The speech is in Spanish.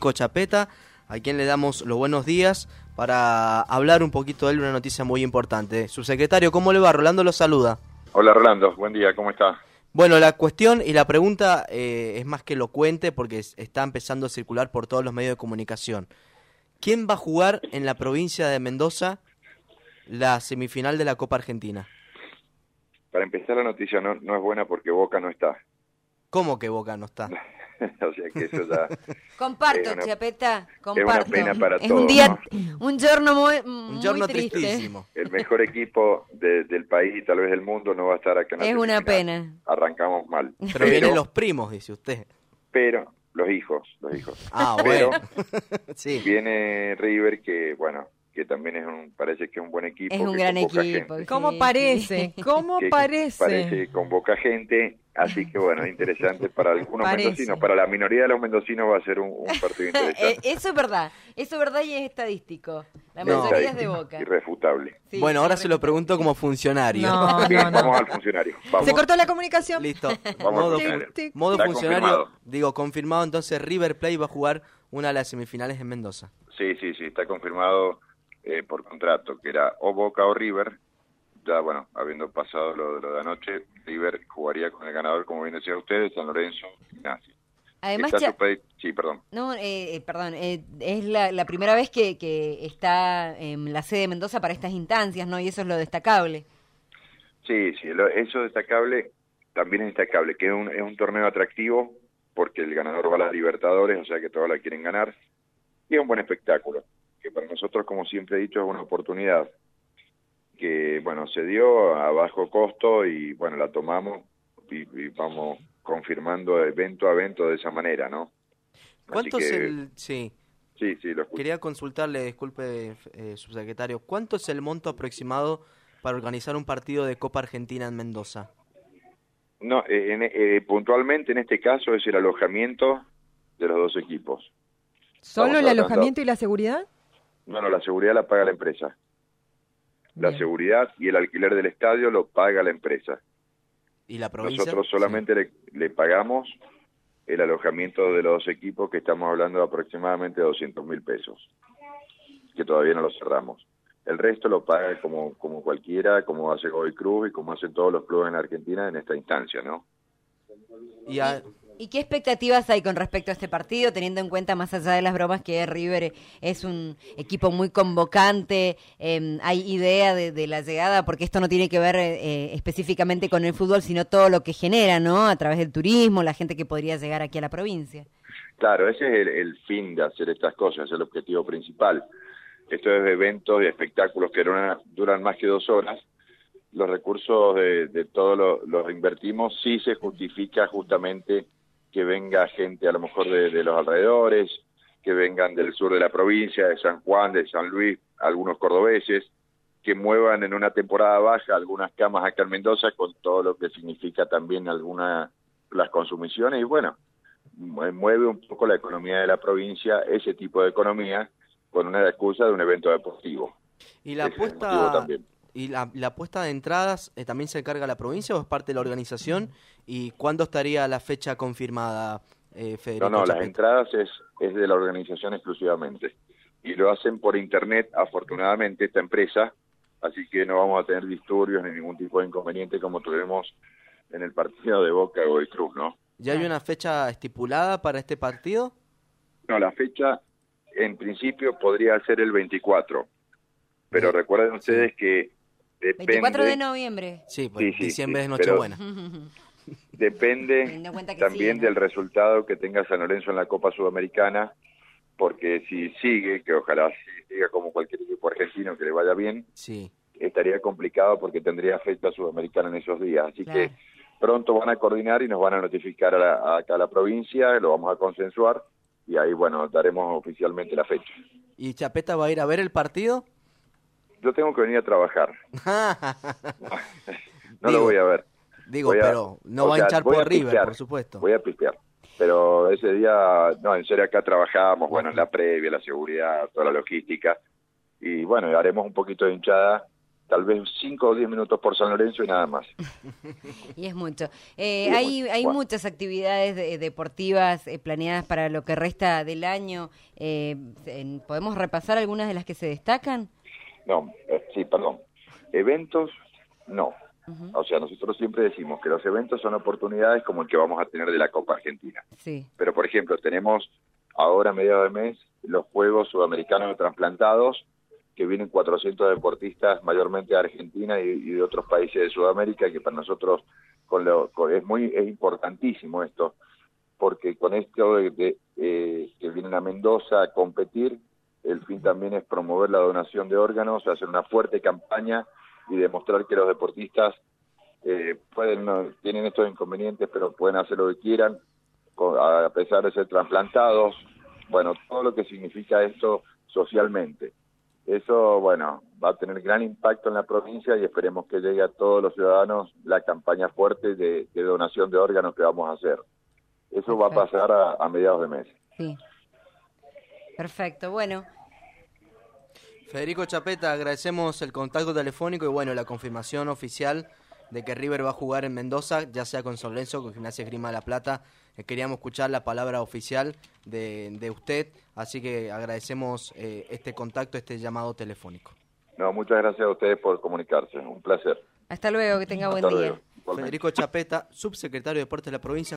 Federico Chapeta, a quien le damos los buenos días para hablar un poquito de él, una noticia muy importante. Subsecretario, ¿cómo le va? Rolando lo saluda. Hola Rolando, buen día, ¿cómo está? Bueno, la cuestión y la pregunta es más que elocuente porque está empezando a circular por todos los medios de comunicación. ¿Quién va a jugar en la provincia de Mendoza la semifinal de la Copa Argentina? Para empezar, la noticia no es buena porque Boca no está. ¿Cómo que Boca no está? O sea que eso ya... Comparto, Chapeta, comparto. Es una pena para es todos. Un día, ¿no? un giorno muy Un giorno triste. tristísimo. El mejor equipo del país y tal vez del mundo no va a estar acá en la Es una semifinal. pena. Arrancamos mal. Pero vienen los primos, dice usted. Pero, los hijos. Ah, Pero bueno. Sí. viene River que, bueno, que también parece que es un buen equipo. Es un que gran convoca equipo. gente, ¿Cómo Sí. parece? ¿Cómo que parece? Parece que convoca gente, así que bueno, interesante para algunos Parece. mendocinos. Para la minoría de los mendocinos va a ser un partido interesante. Eso es verdad y es estadístico. La No. mayoría es de Boca. Irrefutable. Sí, Bueno, ahora sí, se lo pregunto como funcionario. No, Bien, no, no. vamos al funcionario. Vamos. Se cortó la comunicación. Listo. Vamos Modo, al funcionario. modo Está funcionario. confirmado. Digo, confirmado, entonces River Plate va a jugar una de las semifinales en Mendoza. Sí, está confirmado por contrato, que era o Boca o River. Ya, bueno, habiendo pasado lo de anoche, River jugaría con el ganador, como bien decía ustedes, San Lorenzo, Gimnasia. Además, Sí, perdón. No, perdón, es la primera vez que está en la sede de Mendoza para estas instancias, ¿no? Y eso es lo destacable. Sí, eso destacable, también es destacable, que es un torneo atractivo, porque el ganador va a las Libertadores, o sea que todos la quieren ganar, y es un buen espectáculo, que para nosotros, como siempre he dicho, es una oportunidad que, bueno, se dio a bajo costo y, bueno, la tomamos y vamos confirmando evento a evento de esa manera, ¿no? ¿Cuánto Así es que, el...? Sí. Sí, lo escucho. Quería consultarle, disculpe, subsecretario, ¿cuánto es el monto aproximado para organizar un partido de Copa Argentina en Mendoza? No, puntualmente en este caso es el alojamiento de los dos equipos. ¿Solo Estamos el hablando- alojamiento y la seguridad? No, la seguridad la paga la empresa. La Bien. seguridad y el alquiler del estadio lo paga la empresa. ¿Y la provincia? Nosotros solamente le pagamos el alojamiento de los dos equipos, que estamos hablando de aproximadamente 200.000 pesos, que todavía no lo cerramos. El resto lo paga como cualquiera, como hace Godoy Cruz y como hacen todos los clubes en Argentina en esta instancia, ¿no? Sí. ¿Y qué expectativas hay con respecto a este partido, teniendo en cuenta, más allá de las bromas, que River es un equipo muy convocante? ¿Hay idea de la llegada? Porque esto no tiene que ver específicamente con el fútbol, sino todo lo que genera, ¿no? A través del turismo, la gente que podría llegar aquí a la provincia. Claro, ese es el fin de hacer estas cosas, es el objetivo principal. Estos eventos y espectáculos que duran más que 2 horas, los recursos de todos los invertimos, sí se justifica justamente que venga gente a lo mejor de los alrededores, que vengan del sur de la provincia, de San Juan, de San Luis, algunos cordobeses, que muevan en una temporada baja algunas camas acá en Mendoza, con todo lo que significa también las consumiciones, y bueno, mueve un poco la economía de la provincia, ese tipo de economía, con una excusa de un evento deportivo. ¿Y la Ese es el motivo apuesta también. y la apuesta de entradas también se encarga la provincia o es parte de la organización? ¿Y cuándo estaría la fecha confirmada, Federico No, las Chapeta? entradas es de la organización exclusivamente. Y lo hacen por internet, afortunadamente, esta empresa, así que no vamos a tener disturbios ni ningún tipo de inconveniente como tuvimos en el partido de Boca y Godoy Cruz, ¿no? ¿Ya hay una fecha estipulada para este partido? No, la fecha, en principio, podría ser el 24. Pero Bien. recuerden ustedes que depende... 24 de noviembre. Sí, pues Sí, diciembre es pero- Nochebuena. Depende Teniendo en cuenta que también sí, ¿no? del resultado que tenga San Lorenzo en la Copa Sudamericana, porque si sigue, que ojalá siga como cualquier equipo argentino que le vaya bien, Sí. estaría complicado porque tendría fecha sudamericana en esos días. Así Claro. que pronto van a coordinar y nos van a notificar acá a la provincia, lo vamos a consensuar y ahí, bueno, daremos oficialmente la fecha. ¿Y Chapeta va a ir a ver el partido? Yo tengo que venir a trabajar, no Digo, lo voy a ver. Digo, Voy a- pero no o va a sea, hinchar voy por a River, pistear, por supuesto. Voy a pistear. Pero ese día, no, en serio, acá trabajamos, en la previa, la seguridad, toda la logística. Y bueno, haremos un poquito de hinchada tal vez 5 o 10 minutos por San Lorenzo y nada más. Y es mucho. es Hay mucho. Bueno. muchas actividades deportivas planeadas para lo que resta del año. ¿Podemos repasar algunas de las que se destacan? No, sí, perdón. Eventos, no. Uh-huh. O sea, nosotros siempre decimos que los eventos son oportunidades como el que vamos a tener de la Copa Argentina. Sí. Pero, por ejemplo, tenemos ahora a mediados de mes los Juegos Sudamericanos de Trasplantados, que vienen 400 deportistas, mayormente de Argentina y de otros países de Sudamérica, que para nosotros es importantísimo esto, porque con esto que vienen a Mendoza a competir, el fin también es promover la donación de órganos, hacer una fuerte campaña y demostrar que los deportistas tienen estos inconvenientes, pero pueden hacer lo que quieran, a pesar de ser trasplantados. Bueno, todo lo que significa esto socialmente. Eso, bueno, va a tener gran impacto en la provincia y esperemos que llegue a todos los ciudadanos la campaña fuerte de donación de órganos que vamos a hacer. Eso va a pasar a mediados de mes. Sí. Perfecto, bueno. Federico Chapeta, agradecemos el contacto telefónico y bueno, la confirmación oficial de que River va a jugar en Mendoza, ya sea con San Lorenzo o con Gimnasia Esgrima de La Plata. Queríamos escuchar la palabra oficial de usted, así que agradecemos este contacto, este llamado telefónico. No, muchas gracias a ustedes por comunicarse, un placer. Hasta luego, que tenga buen Hasta día. luego. Igualmente. Federico Chapeta, subsecretario de Deportes de la provincia.